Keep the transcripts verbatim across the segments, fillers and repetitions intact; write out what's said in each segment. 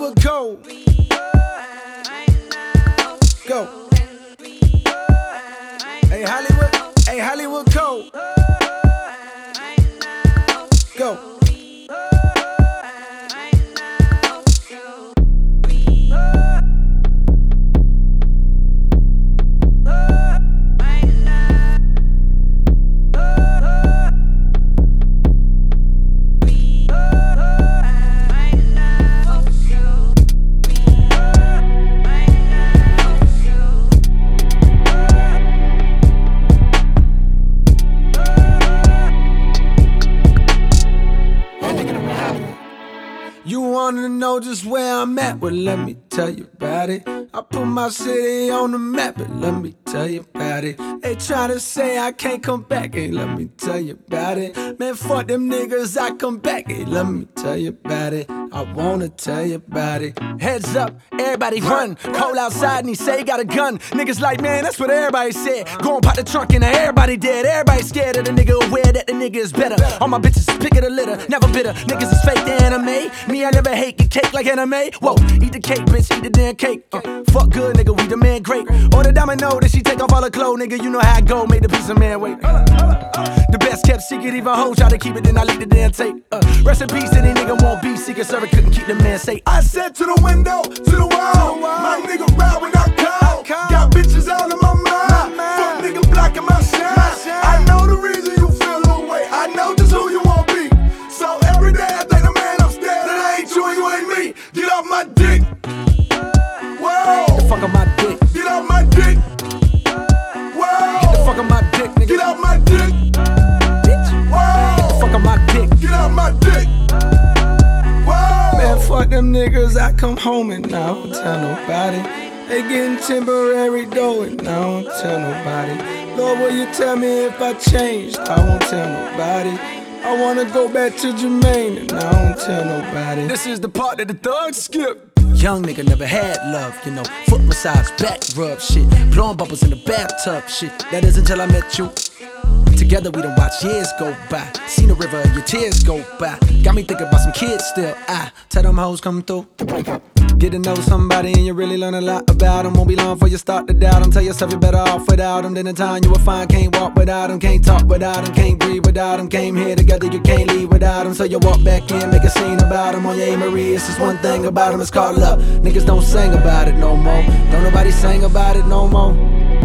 Hollywood Code. Go. Hey Hollywood, hey Hollywood Code. Go. You wanna know just where I'm at? Well, let me tell you about it. I put my city on the map, but let me tell you about it. They try to say I can't come back, hey, let me tell you about it. Man, fuck them niggas, I come back, hey, let me tell you about it. I wanna tell you about it. Heads up, everybody run. Cole outside and he say he got a gun. Niggas like, man, that's what everybody said. Go and pop the trunk and now everybody dead. Everybody scared of the nigga, aware that the nigga is better. All my bitches is pick of the litter, never bitter. Niggas is fake the anime. Me, I never hate, get cake like anime. Whoa, eat the cake, bitch, eat the damn cake. Uh, fuck good, nigga, we the man great. Order domino, then she take off all her clothes, nigga. You know how I go, make the piece of man wait. The best kept secret, even hoes try to keep it, then I leak the damn tape. Uh, rest in peace, any nigga won't be secret server, couldn't keep the man safe. I said to the window, to the wall, my nigga ride when I call. Got bitches all in my mind, fuck nigga blocking my shine. I know the reason you feel the way, I know just who you want be. So every day I thank the man upstairs, that ain't you and you ain't me. Get off my dick. Whoa. Get the fuck off my dick. Get off my dick. Whoa. Get the fuck off my dick, nigga. Get off my dick. Bitch. Whoa. Get the fuck off my dick. Get off my dick. Whoa. Man, fuck them niggas, I come home and I don't tell nobody. They getting temporary dough and I don't tell nobody. Lord, will you tell me if I changed? I won't tell nobody. I wanna go back to Jermaine and I don't tell nobody. This is the part that the thugs skip. Young nigga never had love, you know. Foot massage, back rub shit. Blowing bubbles in the bathtub shit. That is until I met you. Together we done watch years go by. Seen the river, your tears go by. Got me thinking about some kids still. I tell them hoes come through. Get to know somebody and you really learn a lot about them. Won't be long before you start to doubt them. Tell yourself you're better off without them. Then in time you will find can't walk without them. Can't talk without them, can't breathe without them. Came here together, you can't leave without them. So you walk back in, make a scene about them. On your A-Marie, it's just one thing about them, it's called love. Niggas don't sing about it no more. Don't nobody sing about it no more.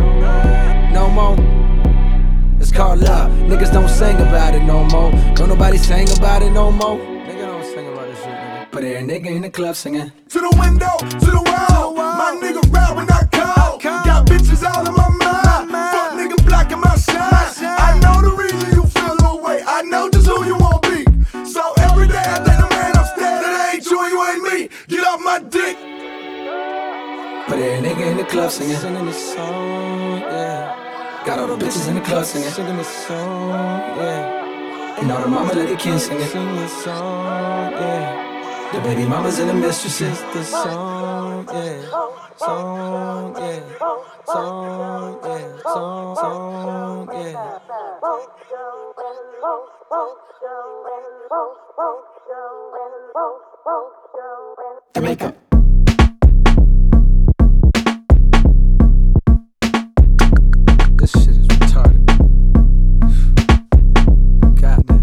No more. It's called love. Niggas don't sing about it no more. Don't nobody sing about it no more. Nigga don't sing about this shit, nigga. But every nigga in the club singing. To the window, to the wall, my nigga ride when I call. Got bitches all in my mind, fuck nigga blocking my shine. I know the reason you feel the way, I know just who you want be. So every day I thank the man upstairs, that ain't you and you ain't me. Get off my dick. But every nigga in the club singing. Singing this song, yeah. Got all the bitches in the club singing. Singing this song, yeah. And all the mama let the kids singing. Sing this song, yeah. The baby mamas and the mistresses. The song, yeah. Song, yeah. Song, yeah. Song, song, yeah. Jamaica. This shit is retarded. Goddamn.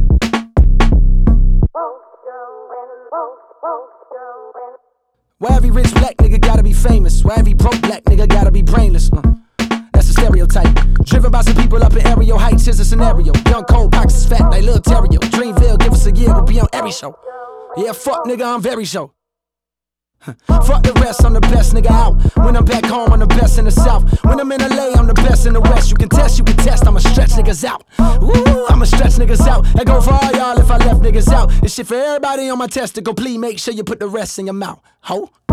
Why every rich black nigga gotta be famous? Why every broke black nigga gotta be brainless? Uh, that's a stereotype. Driven by some people up in aerial heights, here's a scenario. Young cold pockets is fat like Lil Terrio. Dreamville, give us a year, we'll be on every show. Yeah, fuck nigga, I'm very show. Fuck the rest, I'm the best nigga out. When I'm back home, I'm the best in the South. When I'm in L A, I'm the best in the West. You can test, you can test, I'ma stretch niggas out. Woo, I'ma stretch niggas out. I go for all y'all if I left niggas out. This shit for everybody on my testicle. Please make sure you put the rest in your mouth, ho.